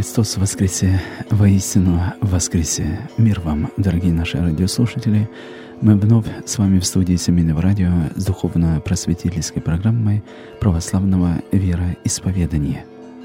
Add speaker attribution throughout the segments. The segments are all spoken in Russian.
Speaker 1: Христос воскресе! Воистину воскресе! Мир вам, дорогие наши радиослушатели! Мы вновь с вами в студии Семейного радио с духовно-просветительской программой православного вероисповедания.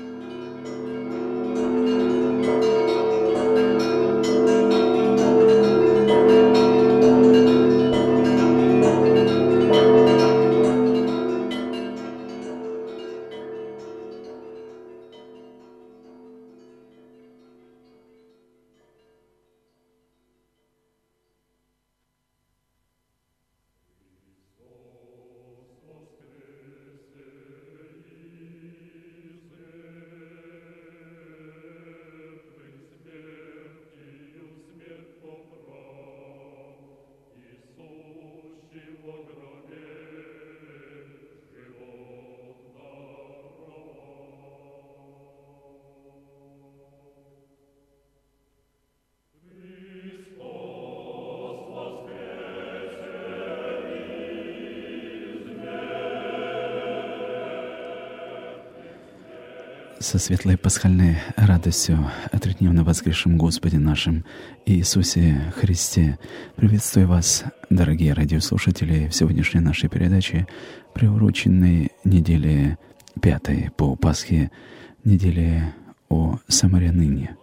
Speaker 1: Со светлой пасхальной радостью о тридневно воскресшем Господе нашем Иисусе Христе приветствую вас, дорогие радиослушатели, в сегодняшней нашей передаче, приуроченной неделе 5 по Пасхе, неделе о Самарянине.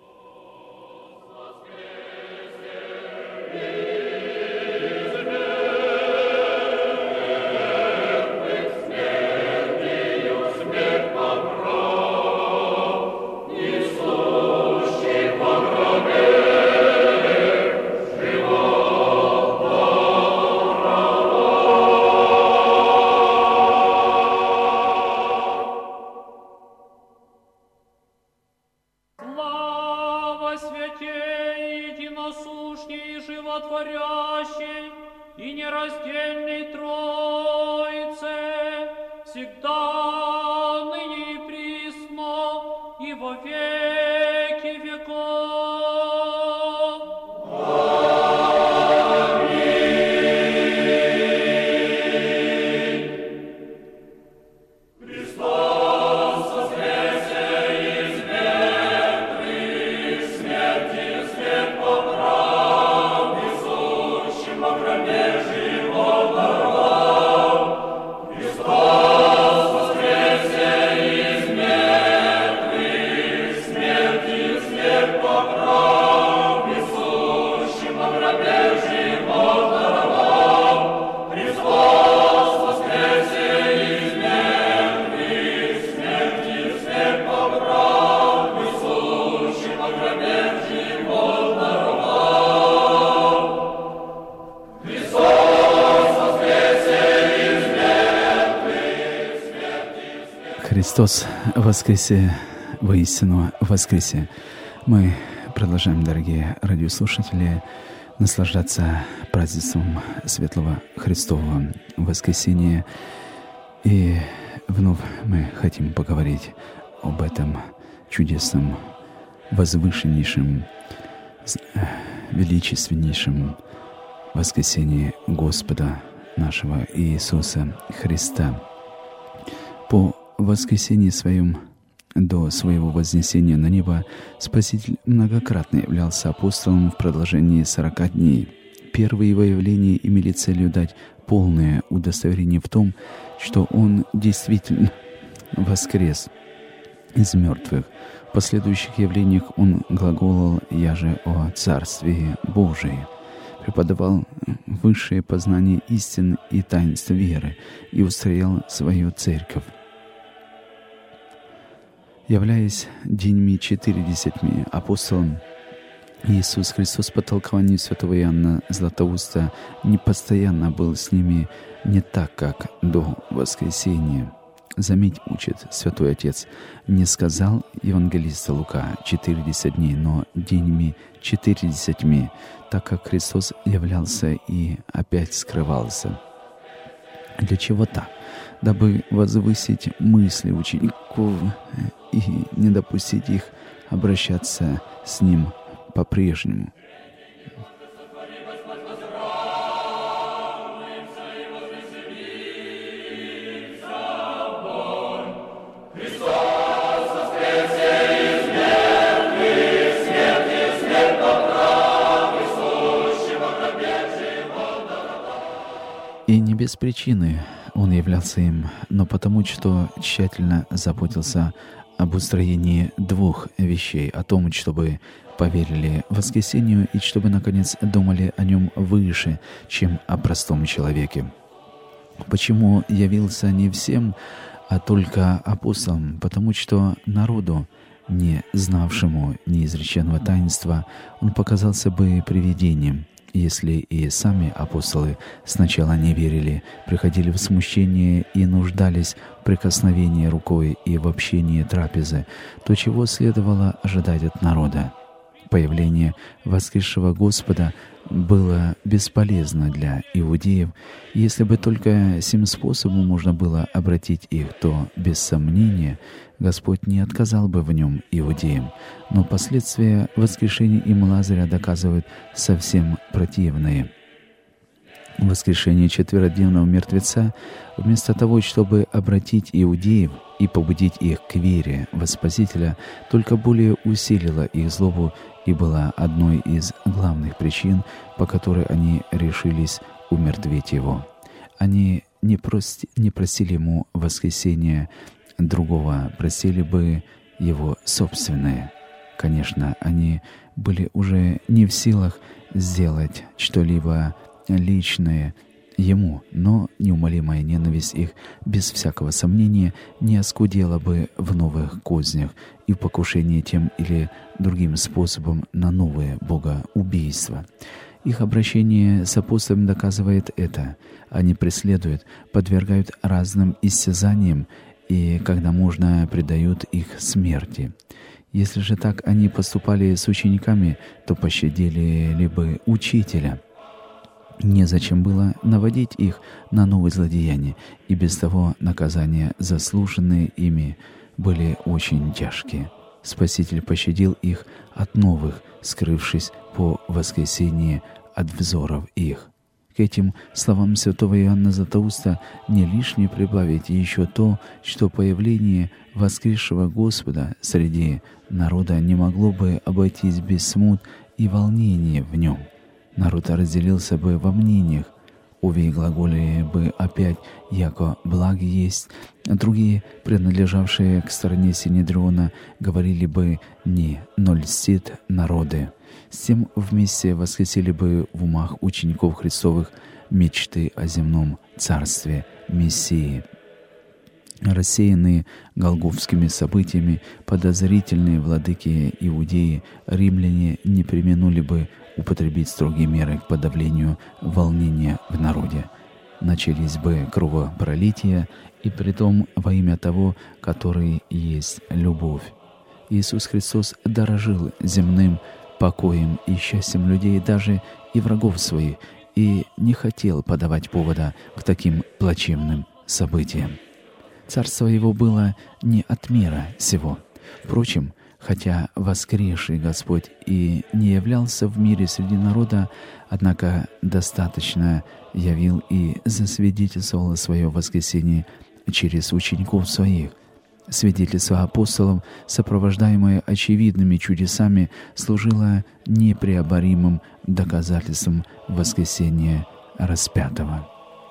Speaker 1: Христос воскресе! Воистину воскресе! Мы продолжаем, дорогие радиослушатели, наслаждаться празднеством Светлого Христового воскресения. И вновь мы хотим поговорить об этом чудесном, возвышеннейшем, величественнейшем воскресении Господа нашего Иисуса Христа. По воскресении своем до своего вознесения на небо Спаситель многократно являлся апостолом в продолжении 40 дней. Первые его явления имели целью дать полное удостоверение в том, что Он действительно воскрес из мертвых. В последующих явлениях Он глаголал «Я о Царстве Божии», преподавал высшее познание истин и таинств веры и устроял свою церковь. Являясь днями 40 апостолом, Иисус Христос по толкованию святого Иоанна Златоуста непостоянно был с ними не так, как до воскресения. Заметь, учит Святой Отец, не сказал евангелист Лука 40 дней, но днями 40, так как Христос являлся и опять скрывался. Для чего так? Дабы возвысить мысли учеников и не допустить их обращаться с Ним по-прежнему.
Speaker 2: Христос воскресе из мертвых!
Speaker 1: без причины Он являлся им, но потому, что тщательно заботился об устроении двух вещей: о том, чтобы поверили воскресению, и чтобы, наконец, думали о Нем выше, чем о простом человеке. Почему явился не всем, а только апостолам? Потому что народу, не знавшему неизреченного таинства, Он показался бы привидением. Если и сами апостолы сначала не верили, приходили в смущение и нуждались в прикосновении рукой и в общении трапезы, то чего следовало ожидать от народа? Появление воскресшего Господа было бесполезно для иудеев. Если бы только сим способом можно было обратить их, то, без сомнения, Господь не отказал бы в нем иудеям. Но последствия воскрешения им Лазаря доказывают совсем противные. Воскрешение четверодневного мертвеца, вместо того, чтобы обратить иудеев и побудить их к вере во Спасителя, только более усилило их злобу и была одной из главных причин, по которой они решились умертвить его. Они не просили ему воскресения другого, просили бы его собственное. Конечно, они были уже не в силах сделать что-либо личное ему, но неумолимая ненависть их, без всякого сомнения, не оскудела бы в новых кознях и в покушении тем или другим способом на новые богоубийства. Их обращение с апостолом доказывает это. Они преследуют, подвергают разным истязаниям и, когда можно, предают их смерти. Если же так они поступали с учениками, то пощадили ли бы учителя? Незачем было наводить их на новые злодеяния, и без того наказания, заслуженные ими, были очень тяжкие. Спаситель пощадил их от новых, скрывшись по воскресении от взоров их. К этим словам святого Иоанна Златоуста не лишне прибавить еще то, что появление воскресшего Господа среди народа не могло бы обойтись без смут и волнения в нем. Народ разделился бы во мнениях. Овие глаголили бы опять «яко благ есть», а другие, принадлежавшие к стороне Синедриона, говорили бы «не, но льстит народы». С тем вместе воскресили бы в умах учеников Христовых мечты о земном царстве Мессии. Рассеянные голгофскими событиями, подозрительные владыки Иудеи, римляне не преминули бы употребить строгие меры к подавлению волнения в народе. Начались бы кровопролития, и притом во имя того, который есть любовь. Иисус Христос дорожил земным покоем и счастьем людей, даже и врагов своих, и не хотел подавать повода к таким плачевным событиям. Царство Его было не от мира сего. Впрочем, хотя воскресший Господь и не являлся в мире среди народа, однако достаточно явил и засвидетельствовал свое воскресение через учеников своих. Свидетельство апостолов, сопровождаемое очевидными чудесами, служило непреоборимым доказательством воскресения распятого.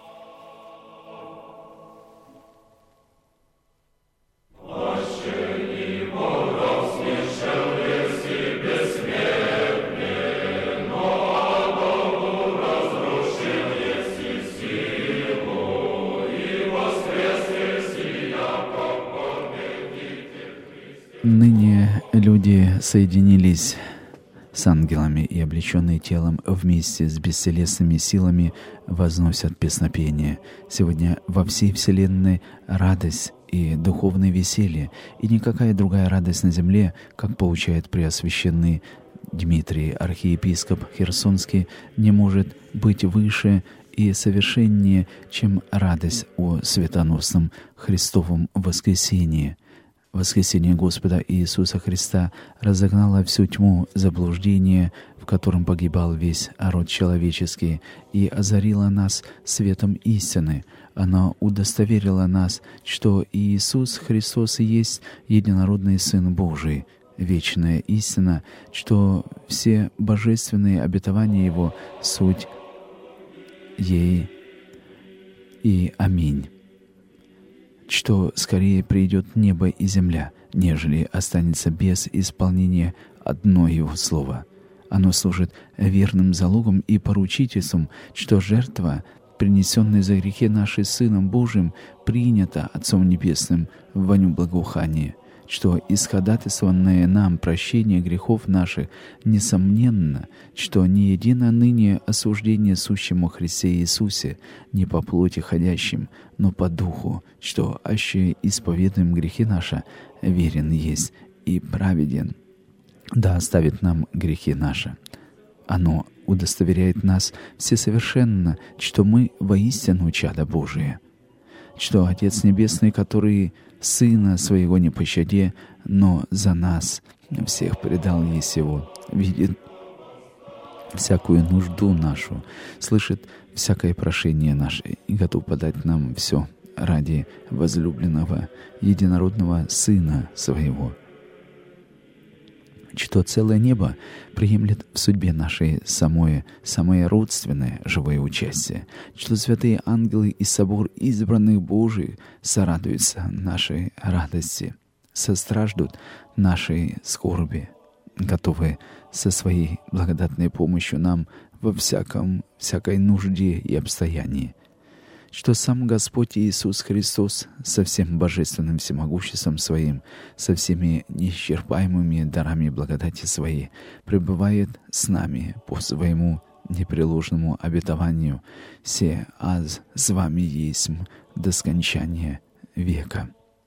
Speaker 1: Ныне люди соединились с ангелами и, облеченные телом, вместе с бестелесными силами возносят песнопение. Сегодня во всей вселенной радость и духовное веселье, и никакая другая радость на земле, как поучает преосвященный Дмитрий, архиепископ Херсонский, не может быть выше и совершеннее, чем радость о светоносном Христовом воскресении. Воскресение Господа Иисуса Христа разогнало всю тьму заблуждения, в котором погибал весь род человеческий, и озарило нас светом истины. Оно удостоверило нас, что Иисус Христос есть единородный Сын Божий, вечная истина, что все божественные обетования Его — суть ей и аминь. Что скорее придет небо и земля, нежели останется без исполнения одно Его слово. Оно служит верным залогом и поручительством, что жертва, принесенная за грехи наши Сыном Божиим, принята Отцом Небесным в воню благоухания, что исходатайствованное нам прощение грехов наших несомненно, что не едино ныне осуждение сущему Христе Иисусе, не по плоти ходящим, но по духу, что аще исповедуем грехи наши, верен есть и праведен, да оставит нам грехи наши. Оно удостоверяет нас всесовершенно, что мы воистину чада Божие, что Отец Небесный, который Сына Своего не пощаде, но за нас всех предал есть Его, видит всякую нужду нашу, слышит всякое прошение наше и готов подать нам все ради возлюбленного единородного Сына Своего, что целое небо приемлет в судьбе нашей самое родственное живое участие, что святые ангелы и собор избранных Божиих сорадуются нашей радости, состраждут нашей скорби, готовы со своей благодатной помощью нам во всякой нужде и обстоянии, что сам Господь Иисус Христос со всем божественным всемогуществом Своим, со всеми неисчерпаемыми дарами благодати Своей, пребывает с нами по Своему непреложному обетованию, «Се аз с вами есмь до скончания века».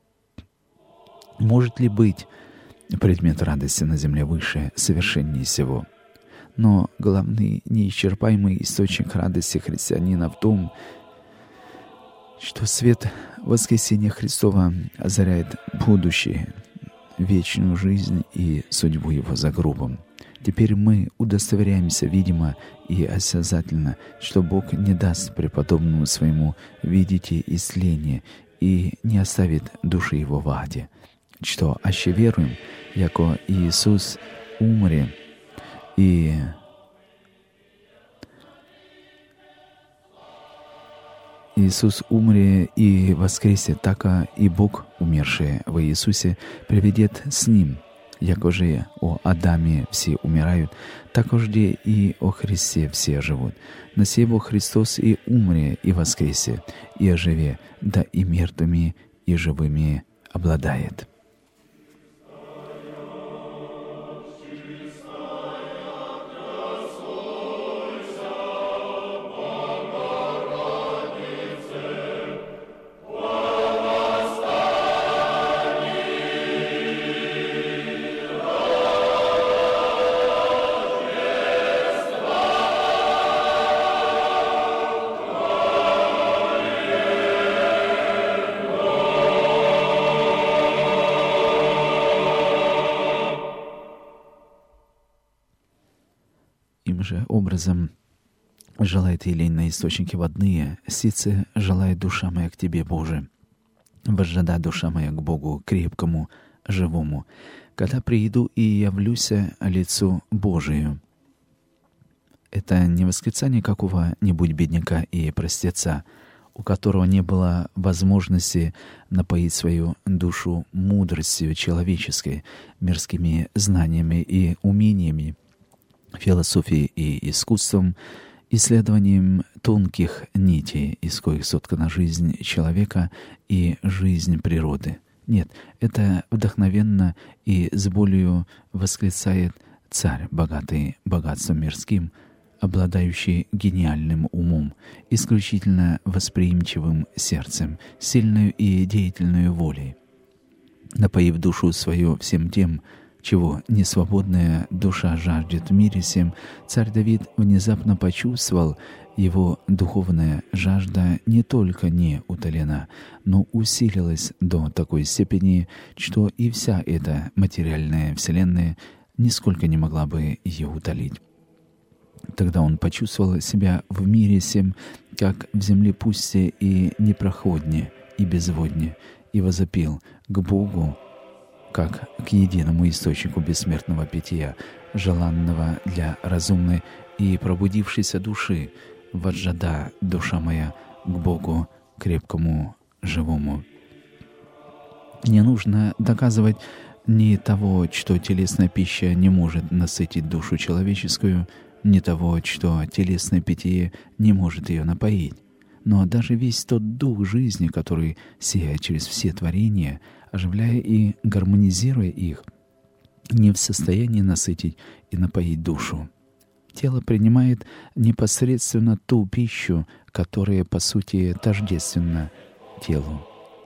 Speaker 1: Может ли быть предмет радости на земле выше, совершеннее всего? Но главный неисчерпаемый источник радости христианина в том, что свет воскресения Христова озаряет будущее, вечную жизнь и судьбу Его за гробом. Теперь мы удостоверяемся, видимо и осязательно, что Бог не даст преподобному Своему видеть истление и не оставит души Его в аде, что аще веруем, яко Иисус умре и Иисус умре и воскресе, така и Бог, умерший во Иисусе, приведет с Ним, якоже о Адаме все умирают, такожде и о Христе все живут. На сего Христос и умре и воскресе, и оживе, да и мертвыми, и живыми обладает. Им же образом желает елей на источнике водные, сице желает душа моя к Тебе, Боже. Возжада душа моя к Богу крепкому, живому, когда прииду и явлюся лицу Божию. Это не восклицание какого-нибудь бедняка и простеца, у которого не было возможности напоить свою душу мудростью человеческой, мирскими знаниями и умениями, философией и искусством, исследованием тонких нитей, из коих соткана жизнь человека и жизнь природы. Нет, это вдохновенно и с болью восклицает царь, богатый богатством мирским, обладающий гениальным умом, исключительно восприимчивым сердцем, сильной и деятельной волей. Напоив душу свою всем тем, чего несвободная душа жаждет в мире сем, царь Давид внезапно почувствовал, его духовная жажда не только не утолена, но усилилась до такой степени, что и вся эта материальная вселенная нисколько не могла бы ее утолить. Тогда он почувствовал себя в мире сем, как в земле пусте и непроходне, и безводне, и возопил к Богу, как к единому источнику бессмертного питья, желанного для разумной и пробудившейся души. Возжада душа моя к Богу крепкому, живому. Не нужно доказывать ни того, что телесная пища не может насытить душу человеческую, ни того, что телесное питье не может ее напоить. Но даже весь тот дух жизни, который сияет через все творения, оживляя и гармонизируя их, не в состоянии насытить и напоить душу. Тело принимает непосредственно ту пищу, которая, по сути, тождественна телу.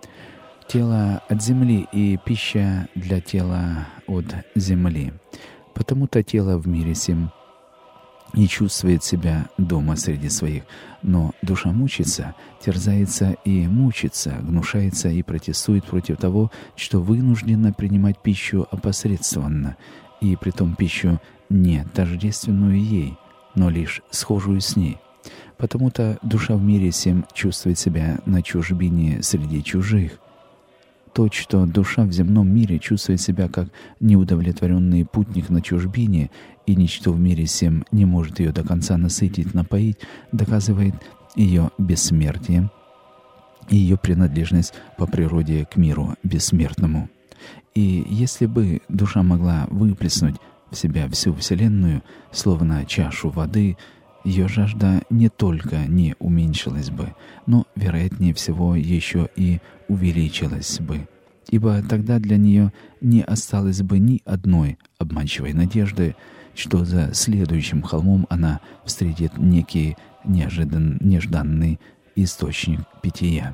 Speaker 1: Тело от земли, и пища для тела от земли. Потому-то тело в мире сим не чувствует себя дома среди своих, но душа мучится, терзается и мучится, гнушается и протестует против того, что вынуждена принимать пищу опосредственно, и притом пищу не тождественную ей, но лишь схожую с ней. Потому-то душа в мире сим чувствует себя на чужбине среди чужих. То, что душа в земном мире чувствует себя как неудовлетворенный путник на чужбине, и ничто в мире сем не может ее до конца насытить, напоить, доказывает ее бессмертие и ее принадлежность по природе к миру бессмертному. И если бы душа могла выплеснуть в себя всю Вселенную, словно чашу воды, ее жажда не только не уменьшилась бы, но, вероятнее всего, еще и увеличилась бы, ибо тогда для нее не осталось бы ни одной обманчивой надежды, что за следующим холмом она встретит некий нежданный источник питья.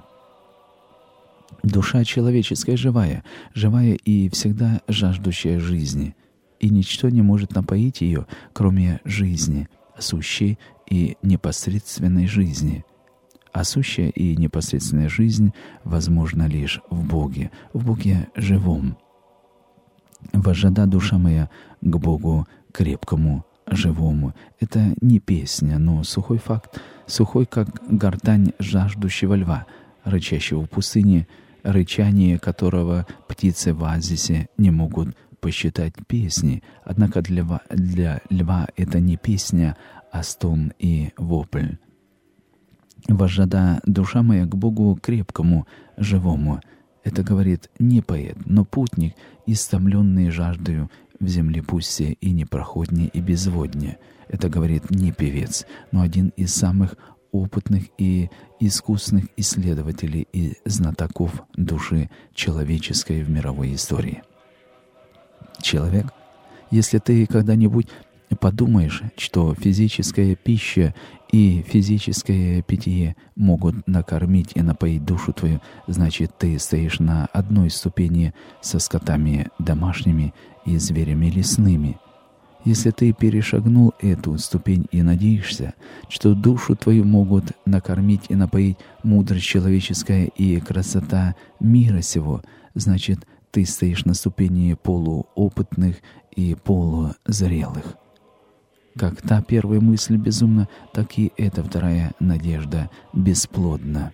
Speaker 1: Душа человеческая живая и всегда жаждущая жизни, и ничто не может напоить ее, кроме жизни, сущей и непосредственной жизни. А сущая и непосредственная жизнь возможна лишь в Боге живом. «Возжада душа моя к Богу крепкому, живому» — это не песня, но сухой факт, сухой, как гортань жаждущего льва, рычащего в пустыне, рычание которого птицы в оазисе не могут посчитать песней. Однако для льва это не песня, а стон и вопль. «Возжада душа моя к Богу крепкому, живому» — это говорит не поэт, но путник, истомленный жаждою в земле пусте и непроходне и безводне. Это говорит не певец, но один из самых опытных и искусных исследователей и знатоков души человеческой в мировой истории. Человек, если ты когда-нибудь подумаешь, что физическая пища и физическое питье могут накормить и напоить душу твою, значит, ты стоишь на одной ступени со скотами домашними и зверями лесными. Если ты перешагнул эту ступень и надеешься, что душу твою могут накормить и напоить мудрость человеческая и красота мира сего, значит, ты стоишь на ступени полуопытных и полузрелых. Как та первая мысль безумна, так и эта вторая надежда бесплодна.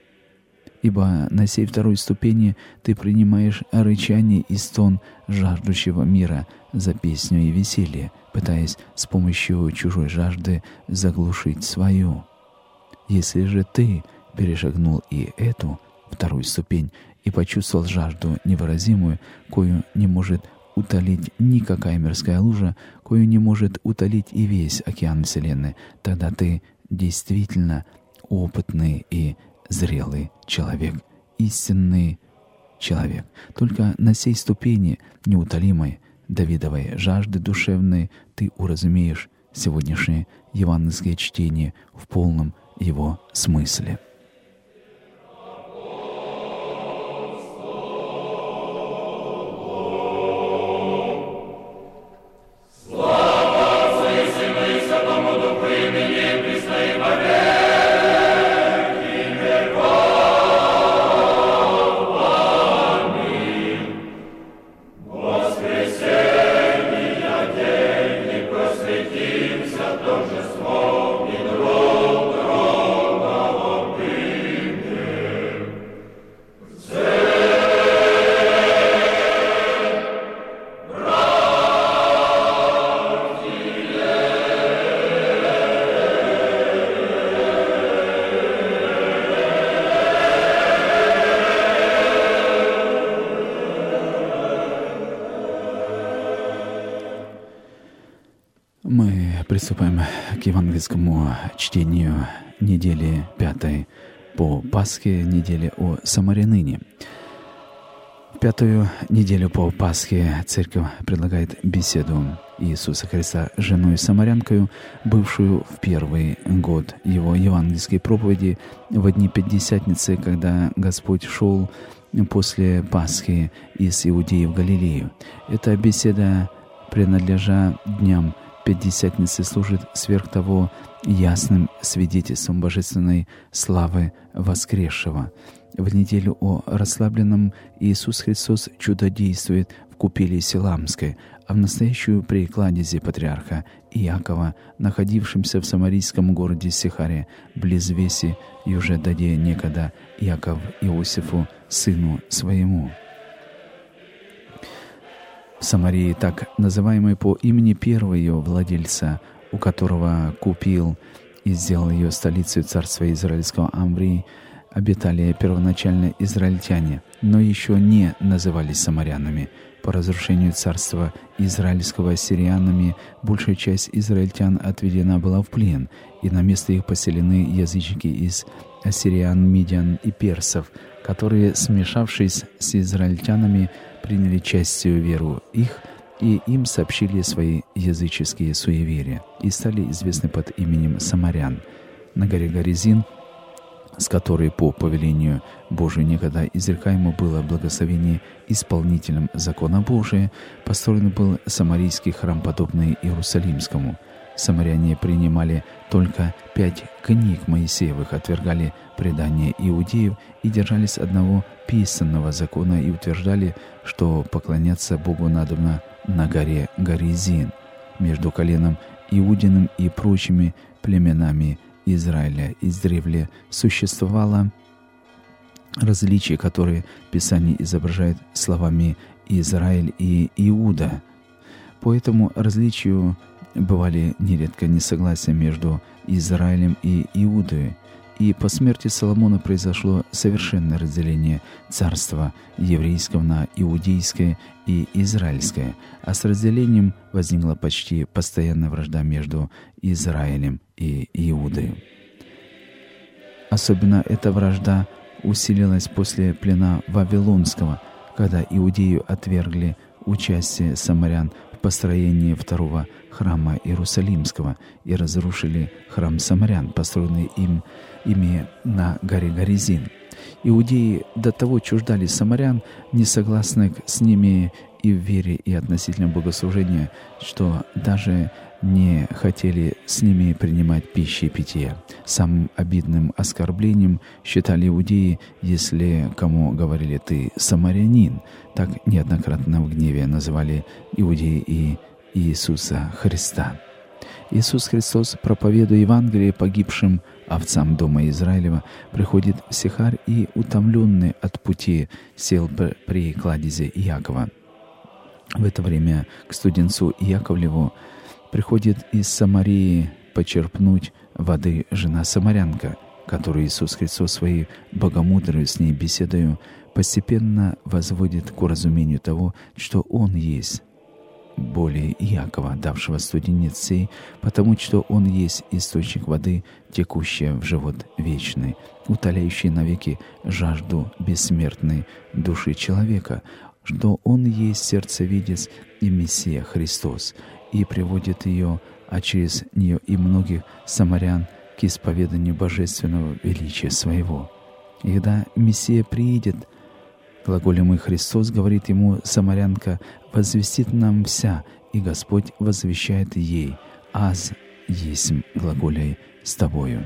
Speaker 1: Ибо на сей второй ступени ты принимаешь рычание и стон жаждущего мира за песню и веселье, пытаясь с помощью чужой жажды заглушить свою. Если же ты перешагнул и эту вторую ступень и почувствовал жажду невыразимую, кою не может утолить никакая мирская лужа, кою не может утолить и весь океан Вселенной, тогда ты действительно опытный и зрелый человек, истинный человек. Только на сей ступени неутолимой Давидовой жажды душевной ты уразумеешь сегодняшнее евангельское чтение в полном его смысле.
Speaker 2: Торжеством и друг друга
Speaker 1: Приступаем к евангельскому чтению недели 5 по Пасхе, недели о самарянине. В 5-ю неделю по Пасхе Церковь предлагает беседу Иисуса Христа с женой самарянкою, бывшую в первый год Его евангельской проповеди в дни Пятидесятницы, когда Господь шел после Пасхи из Иудеи в Галилею. Эта беседа, принадлежа дням Пятидесятницы, служит сверх того ясным свидетельством божественной славы воскресшего. В неделю о расслабленном Иисус Христос чудодействует в купели Силамской, а в настоящую при кладезе патриарха Иакова, находившемся в самарийском городе Сихаре, близ Веси, юже даде некогда Иаков Иосифу, сыну своему. В Самарии, так называемой по имени первого ее владельца, у которого купил и сделал ее столицей царства израильского Амврии, обитали первоначально израильтяне, но еще не назывались самарянами. По разрушению царства израильского ассириянами большая часть израильтян отведена была в плен, и на место их поселены язычники из ассириян, мидян и персов, которые, смешавшись с израильтянами, приняли частью веру их, и им сообщили свои языческие суеверия, и стали известны под именем самарян. На горе Горизин, с которой по повелению Божию некогда изрекаемо было благословение исполнителем закона Божия, построен был самарийский храм, подобный Иерусалимскому. Самаряне принимали только 5 книг Моисеевых, отвергали предания иудеев и держались одного писанного закона и утверждали, что поклоняться Богу надобно на горе Горизин, между коленом Иудиным и прочими племенами Израиля. Издревле существовало различие, которое Писание изображает словами «Израиль» и «Иуда». По этому различию бывали нередко несогласия между Израилем и Иудой, и по смерти Соломона произошло совершенное разделение царства еврейского на иудейское и израильское, а с разделением возникла почти постоянная вражда между Израилем и Иудой. Особенно эта вражда усилилась после плена Вавилонского, когда иудеи отвергли участие самарян в построении второго храма Иерусалимского и разрушили храм самарян, построенный ими на горе Горизин. Иудеи до того чуждались самарян, несогласных с ними и в вере, и относительно богослужения, что даже не хотели с ними принимать пищи и питья. Самым обидным оскорблением считали иудеи, если кому говорили «ты самарянин». Так неоднократно в гневе называли иудеи и Иисуса Христа. Иисус Христос, проповедуя Евангелие погибшим овцам дома Израилева, приходит в Сихар и, утомленный от пути, сел при кладезе Иакова. В это время к студенцу Иаковлеву приходит из Самарии почерпнуть воды жена самарянка, которую Иисус Христос своей богомудрой с ней беседою постепенно возводит к уразумению того, что Он есть более Иакова, давшего студенец сей, потому что Он есть источник воды, текущая в живот вечный, утоляющий навеки жажду бессмертной души человека, что Он есть сердцевидец и Мессия Христос, и приводит ее, а через нее и многих самарян к исповеданию божественного величия Своего. И когда Мессия приидет, глаголемый Христос, говорит ему самарянка, возвестит нам вся, и Господь возвещает ей: «Аз есмь глаголяй с тобою».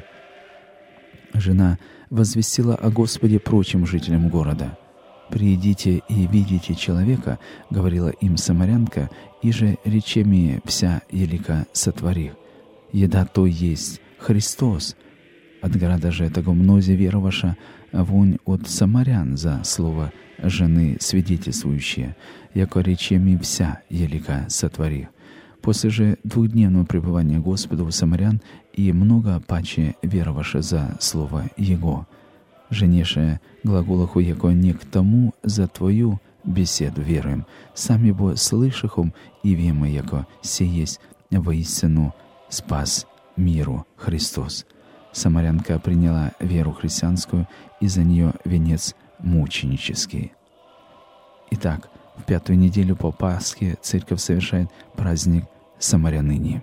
Speaker 1: Жена возвестила о Господе прочим жителям города. «Приидите и видите человека, — говорила им самарянка, — и же речеми вся елика сотворих. Еда то есть Христос. От града же того мнозе вероваша, вонь от самарян за слово жены свидетельствующие, яко речеми вся елика сотворих. После же двухдневного пребывания Господа у самарян и много паче вероваша за слово Его. Женеше глаголаху, яко не к тому за Твою беседу веруем, сами бо слышахом и вема, яко се есть воистину спас миру Христос. Самарянка приняла веру христианскую, и за нее венец мученический. Итак, в 5-ю неделю по Пасхе Церковь совершает праздник Самаряныни.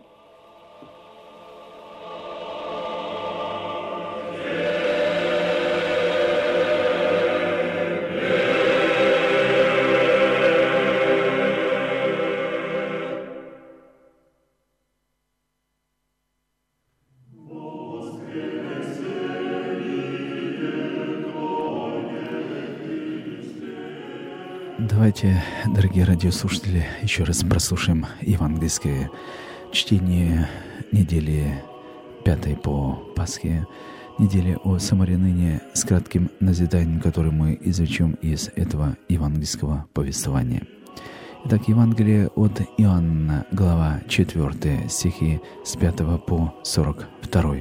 Speaker 1: Давайте, дорогие радиослушатели, еще раз прослушаем евангельское чтение недели 5 по Пасхе, недели о Самарянине, с кратким назиданием, которое мы извлечем из этого евангельского повествования. Итак, Евангелие от Иоанна, глава 4, стихи с 5 по 42.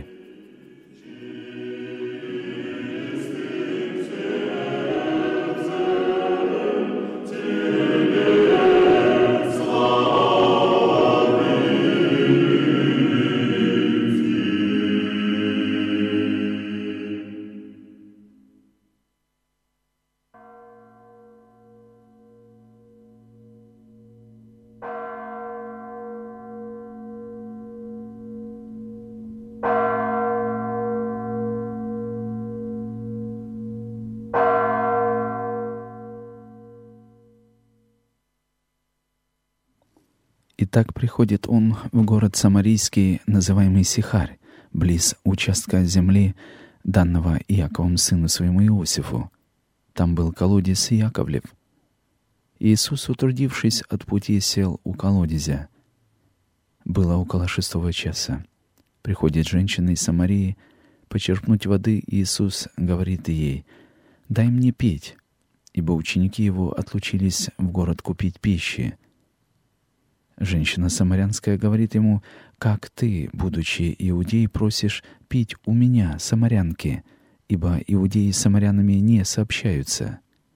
Speaker 1: Итак, приходит он в город Самарийский, называемый Сихарь, близ участка земли, данного Иаковом сыну своему Иосифу. Там был колодец Яковлев. Иисус, утрудившись от пути, сел у колодезя. Было около 6 часа. Приходит женщина из Самарии почерпнуть воды. Иисус говорит ей: «Дай мне пить», ибо ученики его отлучились в город купить пищи. Женщина самарянская говорит ему: «Как ты, будучи иудей, просишь пить у меня, самарянки, ибо иудеи с самарянами не сообщаются».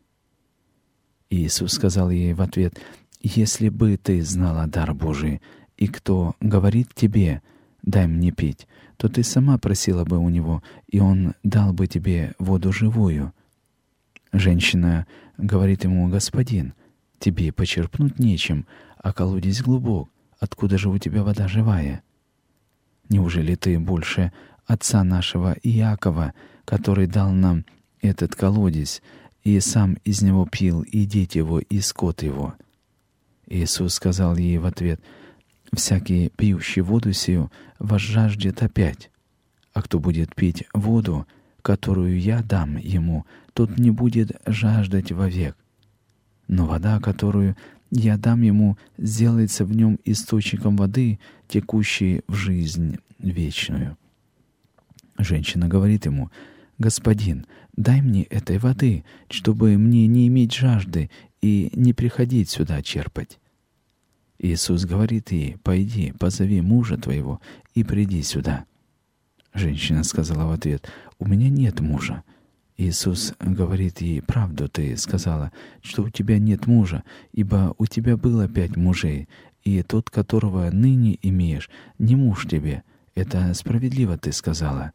Speaker 1: Иисус сказал ей в ответ: «Если бы ты знала дар Божий, и кто говорит тебе: дай мне пить, то ты сама просила бы у него, и он дал бы тебе воду живую». Женщина говорит ему: «Господин, тебе почерпнуть нечем, а колодец глубок. Откуда же у тебя вода живая? Неужели ты больше отца нашего Иакова, который дал нам этот колодец, и сам из него пил, и дети его, и скот его?» Иисус сказал ей в ответ: «Всякий, пьющий воду сию, возжаждет опять. А кто будет пить воду, которую я дам ему, тот не будет жаждать вовек. Но вода, которую я дам ему, сделается в нем источником воды, текущей в жизнь вечную». Женщина говорит ему: «Господин, дай мне этой воды, чтобы мне не иметь жажды и не приходить сюда черпать». Иисус говорит ей: «Пойди, позови мужа твоего и приди сюда». Женщина сказала в ответ: «У меня нет мужа». Иисус говорит ей: «Правду ты сказала, что у тебя нет мужа, ибо у тебя было 5 мужей, и тот, которого ныне имеешь, не муж тебе. Это справедливо ты сказала».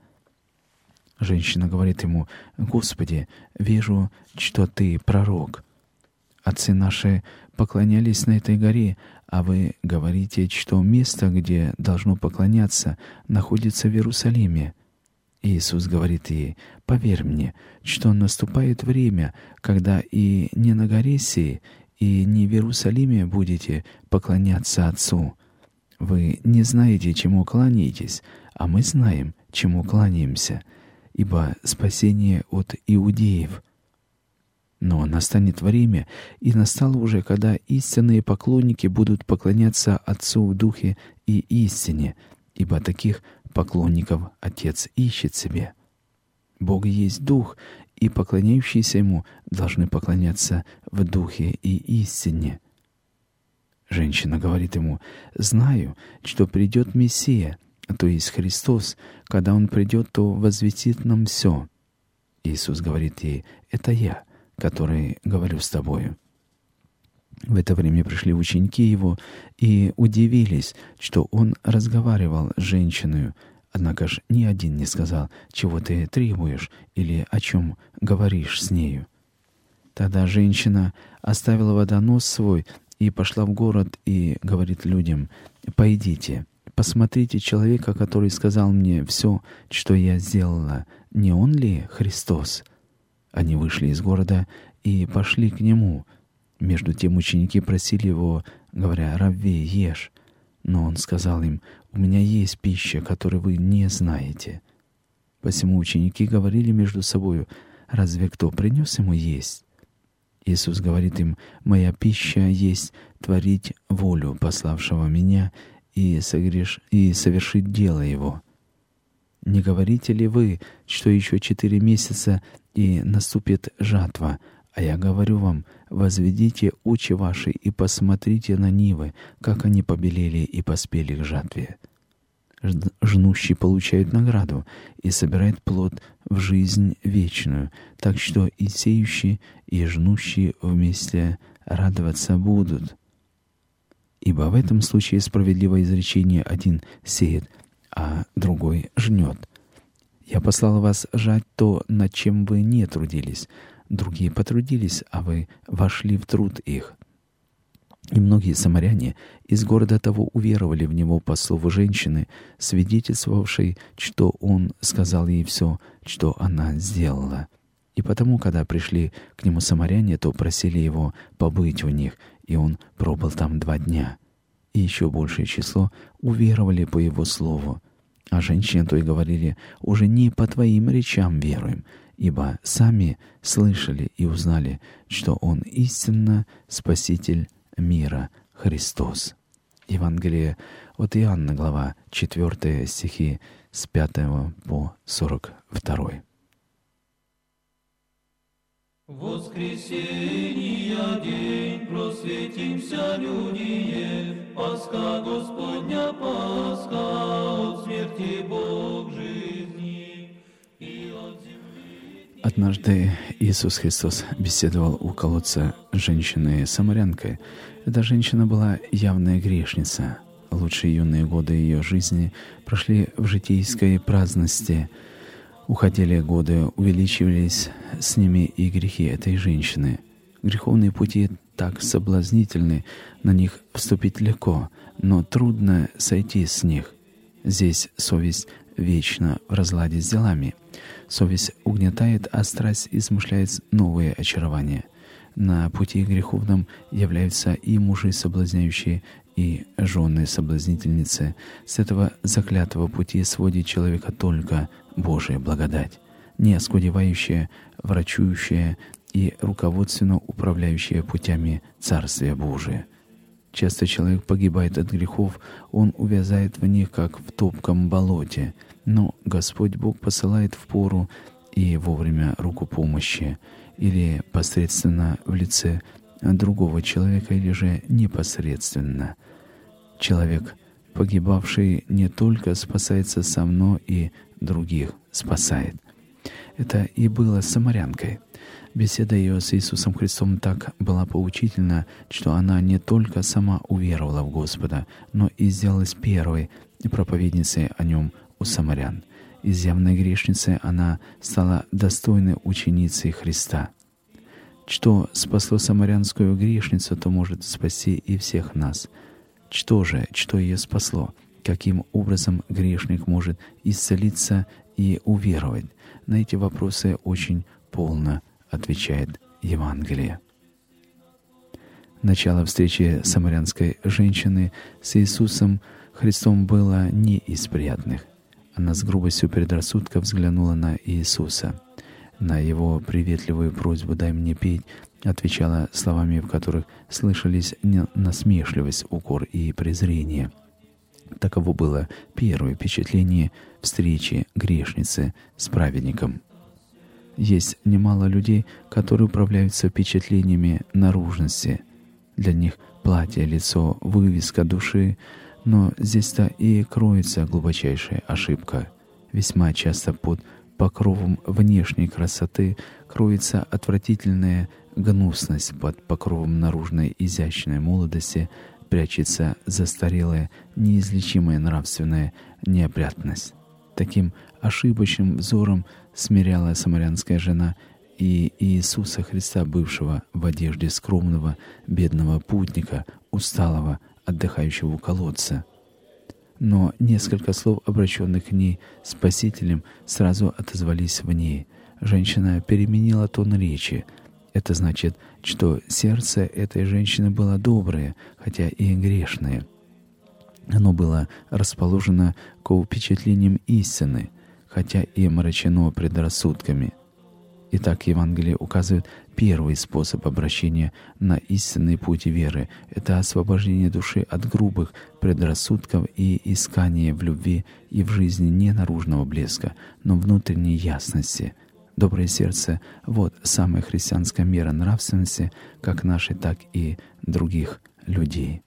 Speaker 1: Женщина говорит ему: «Господи, вижу, что ты пророк. Отцы наши поклонялись на этой горе, а вы говорите, что место, где должно поклоняться, находится в Иерусалиме». Иисус говорит ей: «Поверь мне, что наступает время, когда и не на горе сей, и не в Иерусалиме будете поклоняться Отцу. Вы не знаете, чему кланяетесь, а мы знаем, чему кланяемся, ибо спасение от иудеев. Но настанет время, и настало уже, когда истинные поклонники будут поклоняться Отцу в Духе и истине, ибо таких поклонников Отец ищет себе. Бог есть Дух, и поклоняющиеся Ему должны поклоняться в Духе и истине». Женщина говорит ему: «Знаю, что придет Мессия, то есть Христос. Когда Он придет, то возвестит нам все». Иисус говорит ей: «Это я, который говорю с тобою». В это время пришли ученики его и удивились, что он разговаривал с женщиной. Однако ж ни один не сказал, чего ты требуешь или о чем говоришь с нею. Тогда женщина оставила водонос свой и пошла в город и говорит людям: «Пойдите, посмотрите человека, который сказал мне все, что я сделала. Не он ли Христос?» Они вышли из города и пошли к нему. Между тем ученики просили его, говоря: «Равви, ешь». Но он сказал им: «У меня есть пища, которую вы не знаете». Посему ученики говорили между собою: «Разве кто принес ему есть?» Иисус говорит им: «Моя пища есть творить волю пославшего меня и совершить дело его. Не говорите ли вы, что еще 4 месяца и наступит жатва? А я говорю вам: возведите очи ваши и посмотрите на нивы, как они побелели и поспели к жатве. Жнущий получает награду и собирает плод в жизнь вечную, так что и сеющий, и жнущий вместе радоваться будут. Ибо в этом случае справедливое изречение: один сеет, а другой жнет. Я послал вас жать то, над чем вы не трудились. Другие потрудились, а вы вошли в труд их». И многие самаряне из города того уверовали в него по слову женщины, свидетельствовавшей, что он сказал ей все, что она сделала. И потому, когда пришли к нему самаряне, то просили его побыть у них, и он пробыл там 2 дня. И еще большее число уверовали по его слову. А женщине той говорили: «Уже не по твоим речам веруем, ибо сами слышали и узнали, что Он истинно Спаситель мира, Христос». Евангелие от Иоанна, глава 4, стихи с 5 по 42.
Speaker 2: Воскресенья день, просветимся, люди, Пасха Господня, Пасха, от смерти Бог жизни и от земли.
Speaker 1: Однажды Иисус Христос беседовал у колодца с женщиной-самарянкой. Эта женщина была явная грешница. Лучшие юные годы ее жизни прошли в житейской праздности. Уходили годы, увеличивались с ними и грехи этой женщины. Греховные пути так соблазнительны, на них вступить легко, но трудно сойти с них. Здесь совесть вечно в разладе с делами. Совесть угнетает, а страсть измышляет новые очарования. На пути греховном являются и мужи соблазняющие, и жены соблазнительницы. С этого заклятого пути сводит человека только Божия благодать, не оскудевающая, врачующая и руководственно управляющая путями Царствия Божия. Часто человек погибает от грехов, он увязает в них, как в топком болоте, но Господь Бог посылает впору и вовремя руку помощи, или посредственно в лице другого человека, или же непосредственно. Человек, погибавший, не только спасается сам, но и других спасает. Это и было с самарянкой. Беседа ее с Иисусом Христом так была поучительна, что она не только сама уверовала в Господа, но и сделалась первой проповедницей о Нем у самарян. Из явной грешницы она стала достойной ученицей Христа. Что спасло самарянскую грешницу, то может спасти и всех нас. Что ее спасло? Каким образом грешник может исцелиться и уверовать? На эти вопросы очень полно отвечает Евангелие. Начало встречи самарянской женщины с Иисусом Христом было не из приятных. Она с грубостью предрассудка взглянула на Иисуса. На Его приветливую просьбу «дай мне пить» отвечала словами, в которых слышались насмешливость, укор и презрение. Таково было первое впечатление встречи грешницы с праведником. Есть немало людей, которые управляются впечатлениями наружности. Для них платье, лицо, вывеска души, но здесь-то и кроется глубочайшая ошибка. Весьма часто под покровом внешней красоты кроется отвратительное гнусность под покровом наружной изящной молодости прячется застарелая, неизлечимая нравственная неопрятность. Таким ошибочным взором смиряла самарянская жена и Иисуса Христа, бывшего в одежде скромного, бедного путника, усталого, отдыхающего у колодца. Но несколько слов, обращенных к ней Спасителем, сразу отозвались в ней. Женщина переменила тон речи. Это значит, что сердце этой женщины было доброе, хотя и грешное. Оно было расположено к впечатлениям истины, хотя и омрачено предрассудками. Итак, Евангелие указывает первый способ обращения на истинный путь веры. Это освобождение души от грубых предрассудков и искание в любви и в жизни не наружного блеска, но внутренней ясности. Доброе сердце — вот самая христианская мера нравственности, как нашей, так и других людей.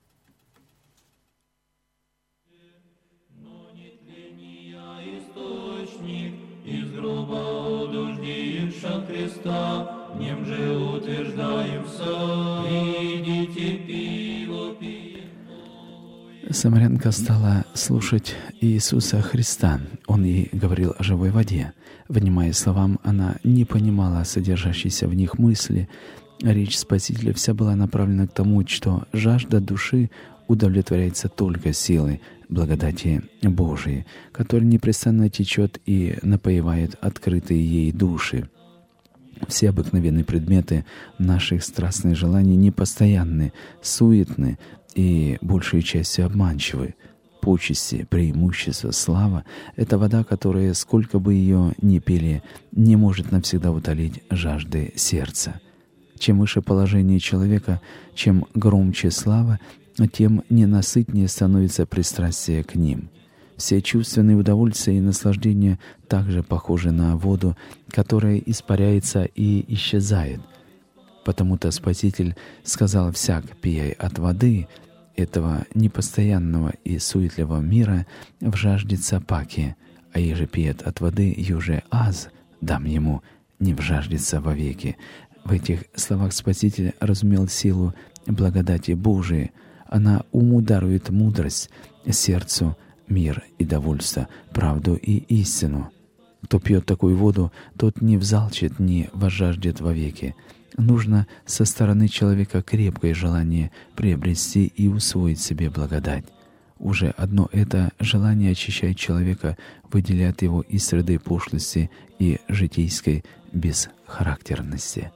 Speaker 2: Христа, в нем же утверждаемся, идите пиво пьем.
Speaker 1: Самарянка стала слушать Иисуса Христа. Он ей говорил о живой воде. Внимая словам, она не понимала содержащиеся в них мысли. Речь Спасителя вся была направлена к тому, что жажда души удовлетворяется только силой благодати Божией, которая непрестанно течет и напоивает открытые ей души. Все обыкновенные предметы наших страстных желаний непостоянны, суетны и большей частью обманчивы. Почести, преимущества, слава — это вода, которая, сколько бы ее ни пили, не может навсегда утолить жажды сердца. Чем выше положение человека, чем громче слава, тем ненасытнее становится пристрастие к ним. Все чувственные удовольствия и наслаждения также похожи на воду, которая испаряется и исчезает. Потому-то Спаситель сказал: «Всяк, пей от воды этого непостоянного и суетливого мира, вжаждется паки, а еже пьет от воды, юже аз дам ему, не вжаждется вовеки». В этих словах Спаситель разумел силу благодати Божией. Она уму дарует мудрость, сердцу мир и довольство, правду и истину. Кто пьет такую воду, тот не взалчит, не возжаждет вовеки. Нужно со стороны человека крепкое желание приобрести и усвоить себе благодать. Уже одно это желание очищает человека, выделяет его из среды пошлости и житейской бесхарактерности.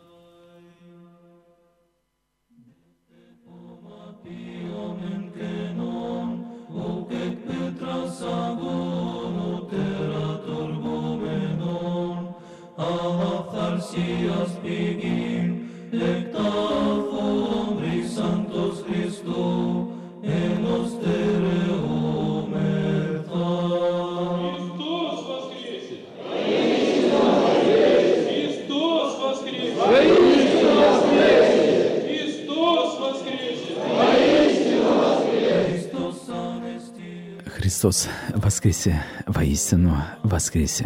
Speaker 1: Христос воскресе, воистину воскресе.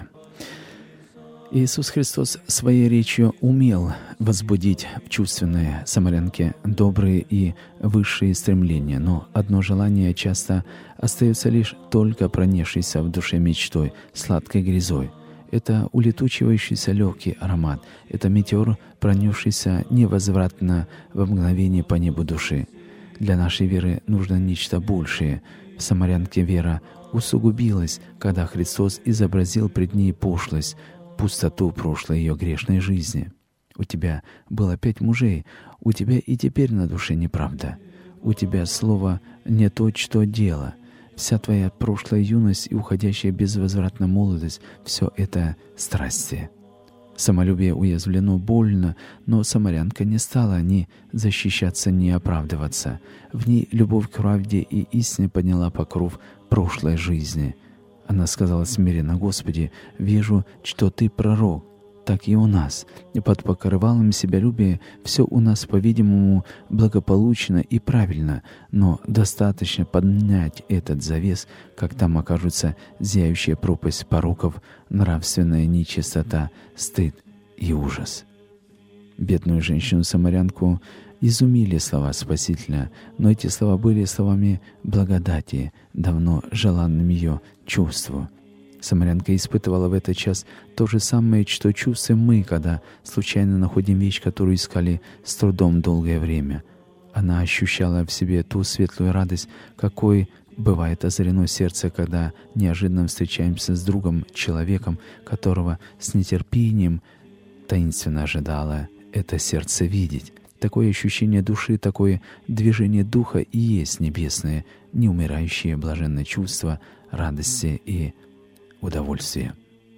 Speaker 1: Иисус Христос своей речью умел возбудить в чувственной самарянке добрые и высшие стремления, но одно желание часто остается лишь только пронесшейся в душе мечтой, сладкой грезой. Это улетучивающийся легкий аромат, это метеор, пронесшийся невозвратно в мгновение по небу души. Для нашей веры нужно нечто большее. В самарянке вера усугубилась, когда Христос изобразил пред ней пошлость, пустоту прошлой ее грешной жизни. У тебя было 5 мужей, у тебя и теперь на душе неправда. У тебя слово не то, что дело. Вся твоя прошлая юность и уходящая безвозвратно молодость — все это страсти. Самолюбие уязвлено больно, но самарянка не стала ни защищаться, ни оправдываться. В ней любовь к правде и истине подняла покров прошлой жизни. Она сказала смиренно: «Господи, вижу, что Ты пророк». Так и у нас. Под покрывалом себялюбия все у нас, по-видимому, благополучно и правильно, но достаточно поднять этот завес, как там окажутся зияющая пропасть пороков, нравственная нечистота, стыд и ужас. Бедную женщину-самарянку изумили слова Спасителя, но эти слова были словами благодати, давно желанным ее чувству. Самарянка испытывала в этот час то же самое, что чувствуем мы, когда случайно находим вещь, которую искали с трудом долгое время. Она ощущала в себе ту светлую радость, какой бывает озарено сердце, когда неожиданно встречаемся с другом, человеком, которого с нетерпением таинственно ожидало это сердце видеть. Такое ощущение души, такое движение духа и есть небесное, неумирающее блаженное чувство радости и удовольствия.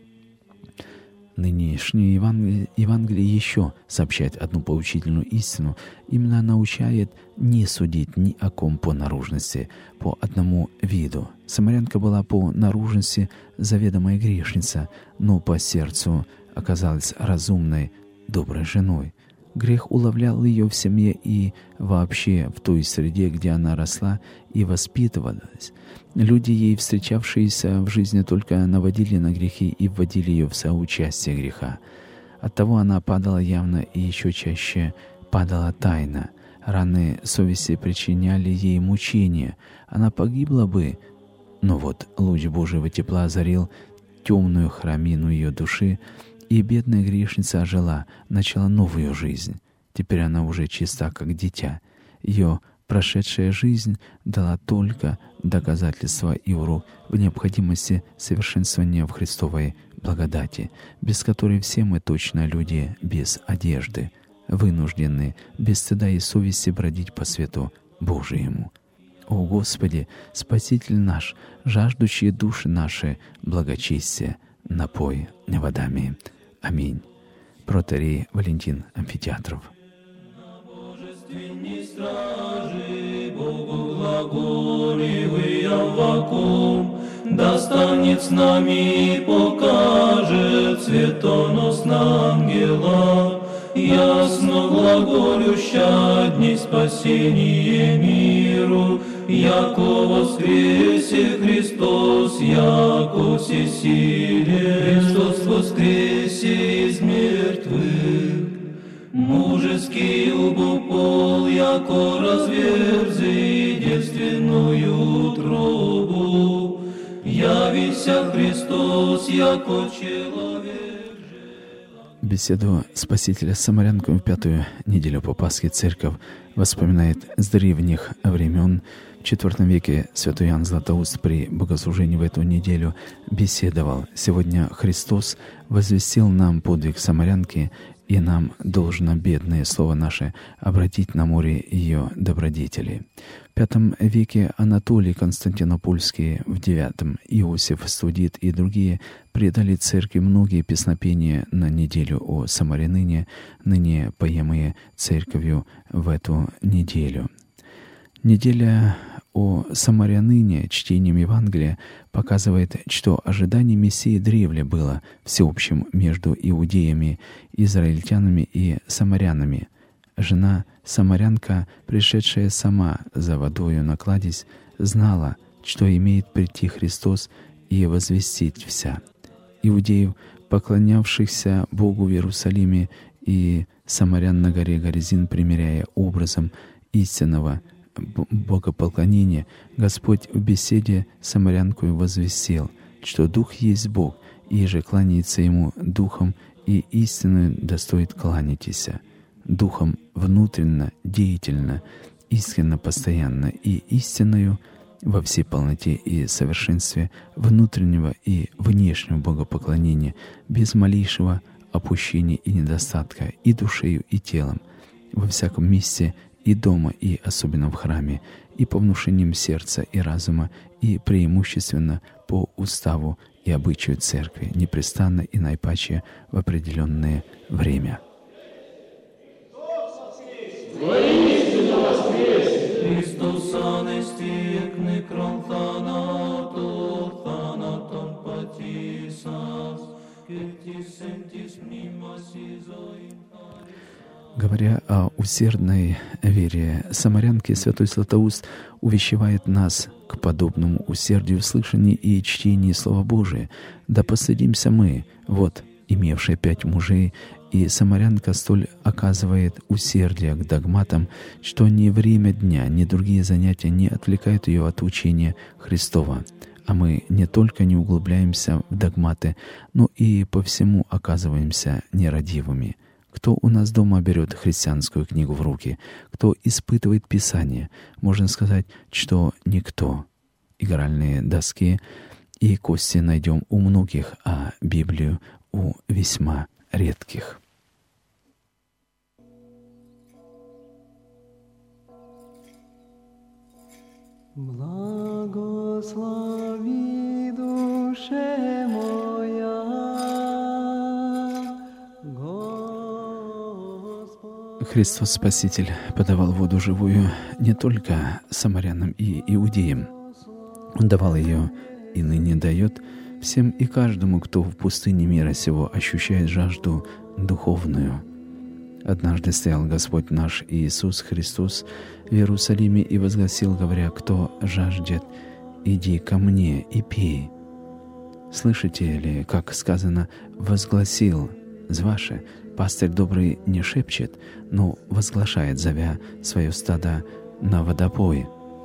Speaker 1: Нынешнее Евангелие еще сообщает одну поучительную истину. Именно научает не судить ни о ком по наружности, по одному виду. Самарянка была по наружности заведомая грешница, но по сердцу оказалась разумной, доброй женой. Грех уловлял ее в семье и вообще в той среде, где она росла и воспитывалась. Люди, ей встречавшиеся в жизни, только наводили на грехи и вводили ее в соучастие греха. Оттого она падала явно и еще чаще падала тайно. Раны совести причиняли ей мучения. Она погибла бы, но вот луч Божьего тепла озарил темную храмину ее души, и бедная грешница ожила, начала новую жизнь. Теперь она уже чиста, как дитя. Ее прошедшая жизнь дала только доказательства и урок в необходимости совершенствования в Христовой благодати, без которой все мы точно люди без одежды, вынуждены без стыда и совести бродить по свету Божьему. О Господи, Спаситель наш, жаждущие души наши благочестия, напой водами. Аминь. Протоиерей Валентин Амфитеатров.
Speaker 2: Стражи, Богу глаголивый Аввакум, достанет с нами и покажет светоносный ангела, ясно глаголюща дней спасения миру, яко воскресе Христос, яко всесилие, Христос воскресе из мертвых, мужеский убопол, яко разверзи девственную утробу, явися Христос, яко человек.
Speaker 1: Беседу Спасителя с самарянкой в 5-ю неделю по Пасхе церковь воспоминает с древних времен. В IV веке святой Иоанн Златоуст при богослужении в эту неделю беседовал. Сегодня Христос возвестил нам подвиг самарянки, и нам должно бедное слово наше обратить на море ее добродетели. В V веке Анатолий Константинопольский, в IX Иосиф Студит и другие предали церкви многие песнопения на неделю о самарянине, ныне поемые церковью в эту неделю. Неделя о самарянине чтением Евангелия показывает, что ожидание Мессии древле было всеобщим между иудеями, израильтянами и самарянами. Жена самарянка, пришедшая сама за водою на кладезь, знала, что имеет прийти Христос и возвестить вся. Иудеев, поклонявшихся Богу в Иерусалиме, и самарян на горе Горизин, примиряя образом истинного богопоклонения, Господь в беседе с самарянкою возвестил, что Дух есть Бог, и же кланяется Ему Духом, и истинную достоит кланяйтеся. Духом внутренно, деятельно, искренно, постоянно, и истинную во всей полноте и совершенстве внутреннего и внешнего богопоклонения, без малейшего опущения и недостатка и душею, и телом, во всяком месте, и дома, и особенно в храме, и по внушениям сердца и разума, и преимущественно по уставу и обычаю церкви, непрестанно и наипаче в определенное время.
Speaker 2: Христос анестикны крон thanato, thanaton patisas, кертисентис мнимасизоин.
Speaker 1: Говоря о усердной вере самарянки, святой Златоуст увещевает нас к подобному усердию в слышании и чтении Слова Божия. Да постыдимся мы, вот имевшая 5 мужей, и самарянка столь оказывает усердие к догматам, что ни время дня, ни другие занятия не отвлекают ее от учения Христова. А мы не только не углубляемся в догматы, но и по всему оказываемся нерадивыми. Кто у нас дома берет христианскую книгу в руки? Кто испытывает Писание? Можно сказать, что никто. Игральные доски и кости найдем у многих, а Библию у весьма редких.
Speaker 3: Благослови, душе моя, Господь.
Speaker 1: Христос Спаситель подавал воду живую не только самарянам и иудеям. Он давал ее и ныне дает всем и каждому, кто в пустыне мира сего ощущает жажду духовную. Однажды стоял Господь наш Иисус Христос в Иерусалиме и возгласил, говоря: «Кто жаждет, иди ко мне и пей». Слышите ли, как сказано, возгласил, зваше, пастырь добрый не шепчет, но возглашает, зовя свое стадо на водопой.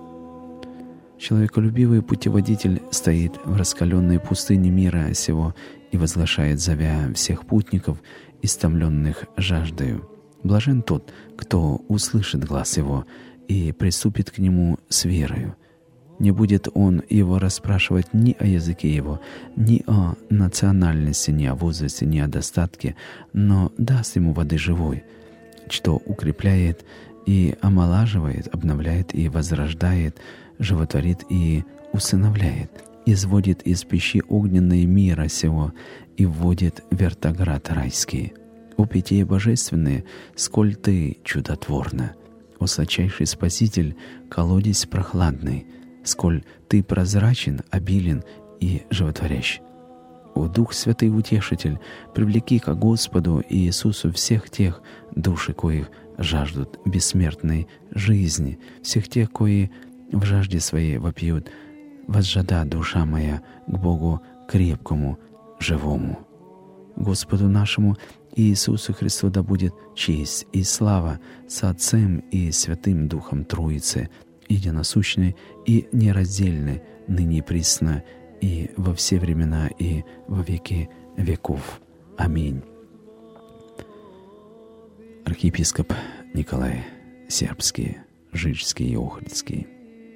Speaker 1: Человеколюбивый путеводитель стоит в раскаленной пустыне мира сего и возглашает, зовя всех путников, истомленных жаждою. Блажен тот, кто услышит глас его и приступит к нему с верою. Не будет он его расспрашивать ни о языке его, ни о национальности, ни о возрасте, ни о достатке, но даст ему воды живой, что укрепляет и омолаживает, обновляет и возрождает, животворит и усыновляет, изводит из пищи огненной мира сего и вводит в вертоград райский. О питье божественное, сколь ты чудотворна! О сладчайший Спаситель, колодец прохладный, сколь ты прозрачен, обилен и животворящ! О Дух Святый Утешитель, привлеки ко Господу Иисусу всех тех, души коих жаждут бессмертной жизни, всех тех, кои в жажде своей вопьют: возжада душа моя к Богу крепкому, живому. Господу нашему Иисусу Христу да будет честь и слава с Отцем и Святым Духом Троицы, единосущной и нераздельной, ныне и присно, и во все времена, и во веки веков. Аминь. Архиепископ Николай Сербский, Жижский и Охридский.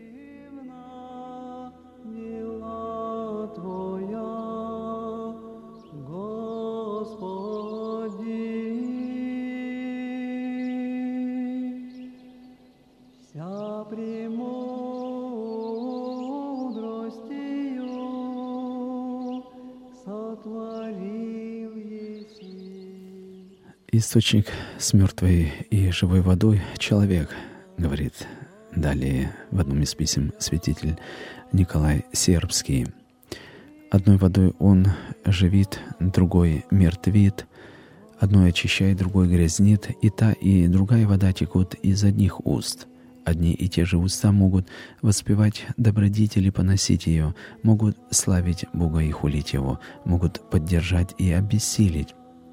Speaker 1: Источник с мертвой и живой водой — человек, говорит далее в одном из писем святитель Николай Сербский. Одной водой он живит, другой мертвит, одной очищает, другой грязнит, и та, и другая вода текут из одних уст. Одни и те же уста могут воспевать добродетели, поносить ее, могут славить Бога и хулить Его, могут поддержать и обессилить,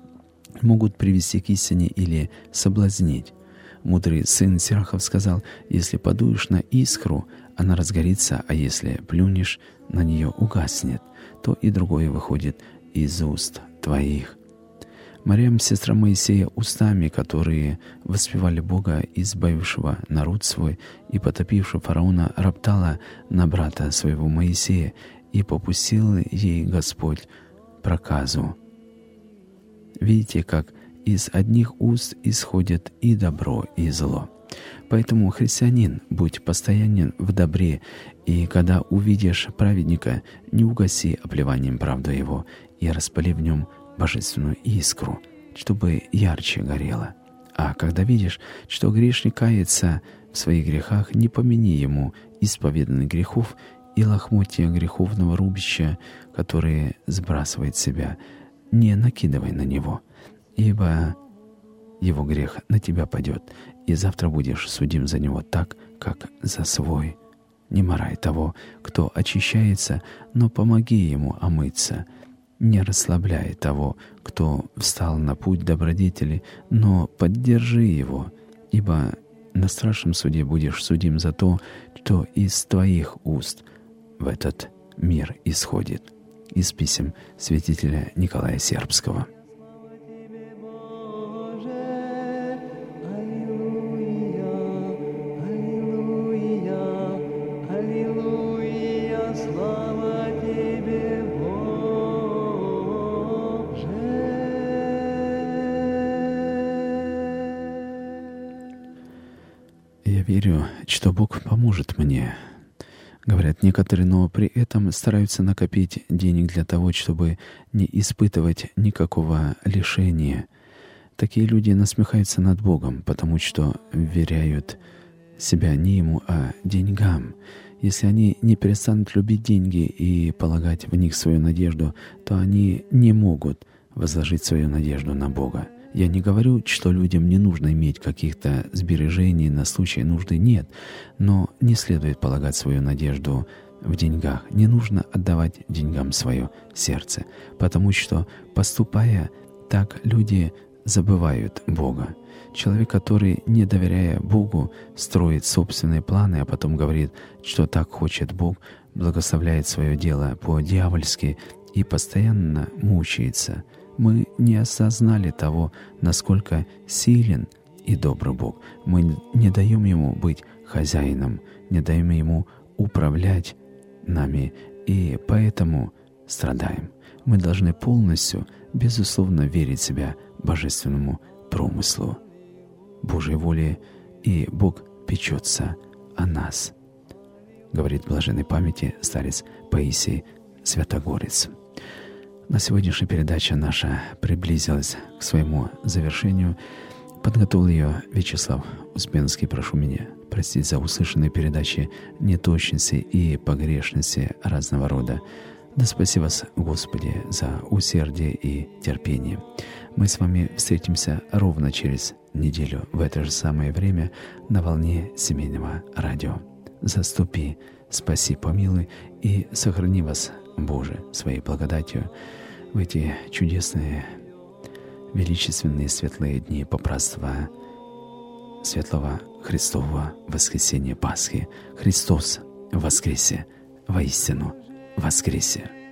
Speaker 1: могут привести к истине или соблазнить. Мудрый сын Сирахов сказал: «Если подуешь на искру, она разгорится, а если плюнешь, на нее угаснет. То и другое выходит из уст твоих». Марьям, сестра Моисея, устами, которые воспевали Бога, избавившего народ свой и потопившего фараона, роптала на брата своего Моисея, и попустил ей Господь проказу. Видите, как из одних уст исходит и добро, и зло. Поэтому, христианин, будь постоянен в добре, и когда увидишь праведника, не угаси оплеванием правду его и распали в нем божественную искру, чтобы ярче горела. А когда видишь, что грешник кается в своих грехах, не помяни ему исповеданных грехов и лохмотья греховного рубища, которые сбрасывает себя, не накидывай на него, ибо его грех на тебя падет, и завтра будешь судим за него так, как за свой. Не марай того, кто очищается, но помоги ему омыться, не расслабляй того, кто встал на путь добродетели, но поддержи его, ибо на страшном суде будешь судим за то, что из твоих уст в этот мир исходит». Из писем святителя Николая Сербского. Я верю, что Бог поможет мне. Говорят некоторые, но при этом стараются накопить денег для того, чтобы не испытывать никакого лишения. Такие люди насмехаются над Богом, потому что вверяют себя не Ему, а деньгам. Если они не перестанут любить деньги и полагать в них свою надежду, то они не могут возложить свою надежду на Бога. Я не говорю, что людям не нужно иметь каких-то сбережений на случай нужды, нет. Но не следует полагать свою надежду в деньгах. Не нужно отдавать деньгам свое сердце, потому что, поступая так, люди забывают Бога. Человек, который, не доверяя Богу, строит собственные планы, а потом говорит, что так хочет Бог, благословляет свое дело по-дьявольски и постоянно мучается. Мы не осознали того, насколько силен и добрый Бог. Мы не даем Ему быть хозяином, не даем Ему управлять нами, и поэтому страдаем. Мы должны полностью, безусловно, верить себя божественному промыслу, Божьей воле, и Бог печется о нас, говорит блаженной памяти старец Паисий Святогорец. На сегодняшняя передача наша приблизилась к своему завершению. Подготовил ее Вячеслав Успенский. Прошу меня простить за услышанные передачи неточности и погрешности разного рода. Да спаси вас, Господи, за усердие и терпение. Мы с вами встретимся ровно через неделю в это же самое время на волне семейного радио. Заступи, спаси, помилуй и сохрани вас, Боже, своей благодатью в эти чудесные, величественные, светлые дни попразднства светлого Христового воскресения Пасхи. Христос воскресе, воистину воскресе!